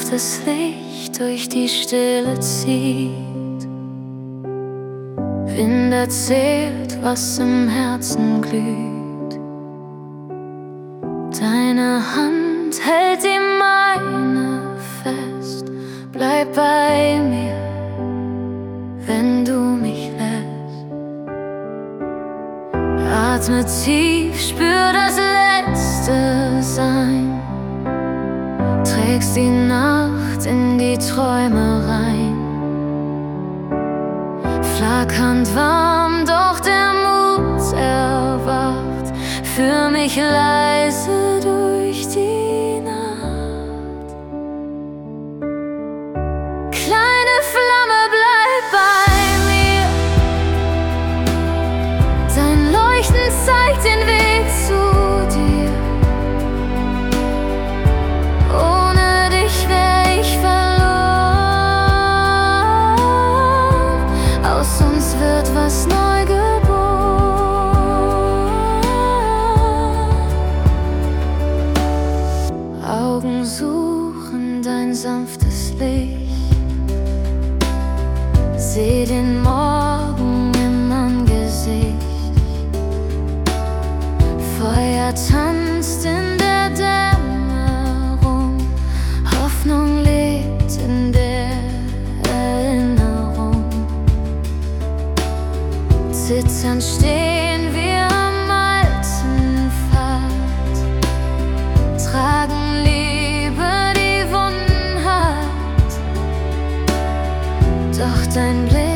sanftes Licht durch die Stille zieht. Wind erzählt, was im Herzen glüht. Deine Hand hält die meine fest. Bleib bei mir, wenn du mich lässt. Atme tief, spür das letzte Sein. Trägst die Nacht in die Träume rein. Flackernd warm, doch der Mut erwacht. Führ mich leise durch die Nacht. Kleine Flamme, bleib bei mir. Dein Leuchten zeigt den Weg zu dir. Ohne dich wär ich verloren. Aus uns wird was neu geboren. Augen suchen dein sanftes Licht. Seh den Morgen im Angesicht. Feuer tanzt in der Dämmerung. Hoffnung lebt in der Erinnerung. Zitternd stehen wir am alten Pfad. Tragen Liebe, die Wunden hat. Doch dein Blick